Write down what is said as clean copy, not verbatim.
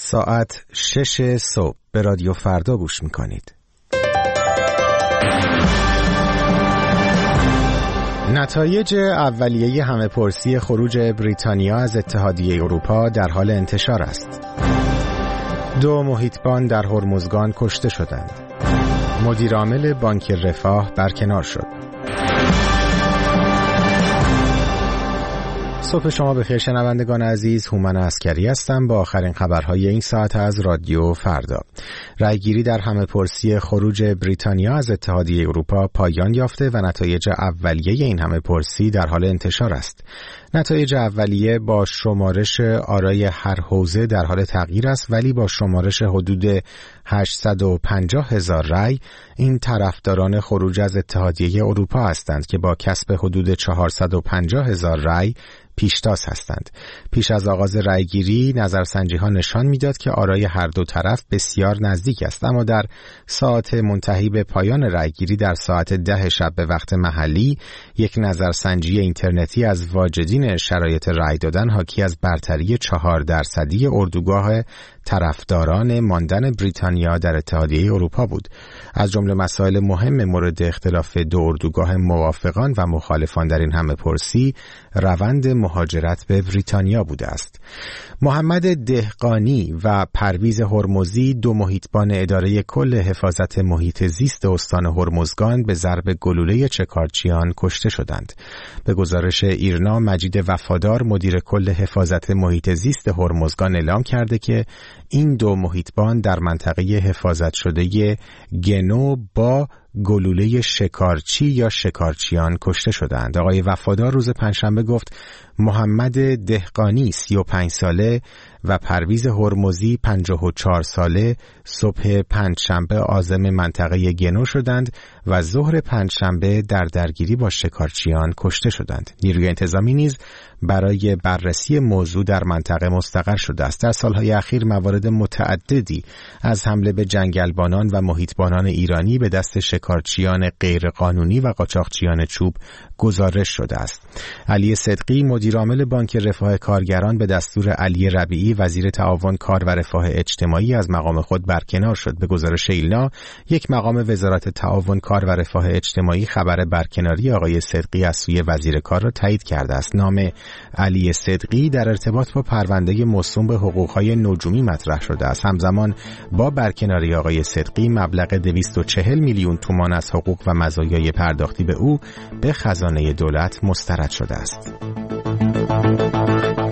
ساعت 6 صبح به رادیو فردا گوش میکنید. نتایج اولیه همه‌پرسی خروج بریتانیا از اتحادیه اروپا در حال انتشار است. 2 محیطبان در هرمزگان کشته شدند. مدیرعامل بانک رفاه برکنار شد. صبح شما بخیر شنوندگان عزیز، هومن عسکری هستم با آخرین خبرهای این ساعت از رادیو فردا. رأیگیری در همه‌پرسی خروج بریتانیا از اتحادیه اروپا پایان یافته و نتایج اولیه این همه‌پرسی در حال انتشار است. نتایج اولیه با شمارش آرای هر حوزه در حال تغییر است، ولی با شمارش حدود 850,000 رأی این طرفداران خروج از اتحادیه اروپا هستند که با کسب حدود 450,000 رأی پیشتاز هستند. پیش از آغاز رأیگیری نظرسنجی‌ها نشان می‌داد که آرای هر دو طرف بسیار نزدیک است، اما در ساعت منتهی به پایان رأیگیری در ساعت 10 شب به وقت محلی یک نظرسنجی اینترنتی از واجدین شرایط رأی دادن حاکی از برتری 4% اردوگاه طرفداران ماندن بریتانیا در اتحادیه اروپا بود. از جمله مسائل مهم مورد اختلاف دو اردوگاه موافقان و مخالفان در این همه‌پرسی روند مهاجرت به بریتانیا بوده است. محمد دهقانی و پرویز هرمزی، 2 محیطبان اداره کل حفاظت محیط زیست استان هرمزگان به ضرب گلوله چکارچیان کشته شدند. به گزارش ایرنا، مجید وفادار مدیر کل حفاظت محیط زیست هرمزگان اعلام کرده که این 2 محیطبان در منطقه حفاظت شده گنو با گلوله شکارچی یا شکارچیان کشته شدند. آقای وفادار روز پنجشنبه گفت محمد دهقانی 35 ساله و پرویز هرمزی 54 ساله صبح پنجشنبه عازم منطقه گنو شدند و ظهر پنجشنبه در درگیری با شکارچیان کشته شدند. نیروی انتظامی نیز برای بررسی موضوع در منطقه مستقر شده است. در سالهای اخیر موارد متعددی از حمله به جنگلبانان و محیطبانان ایرانی به دست شکارچیان غیرقانونی و قاچاقچیان چوب گزارش شده است. علی صدقی مدیرعامل بانک رفاه کارگران به دستور علی ربیعی وزیر تعاون کار و رفاه اجتماعی از مقام خود برکنار شد. به گزارش ایلنا، یک مقام وزارت تعاون کار و رفاه اجتماعی خبر برکناری آقای صدقی از سوی وزیر کار را تایید کرده است. نام علی صدقی در ارتباط با پرونده موسوم به حقوقهای نجومی مطرح شده است. همزمان با برکناری آقای صدقی مبلغ 240 میلیون تومان از حقوق و مزایای پرداختی به او به خزانه دولت مسترد شده است.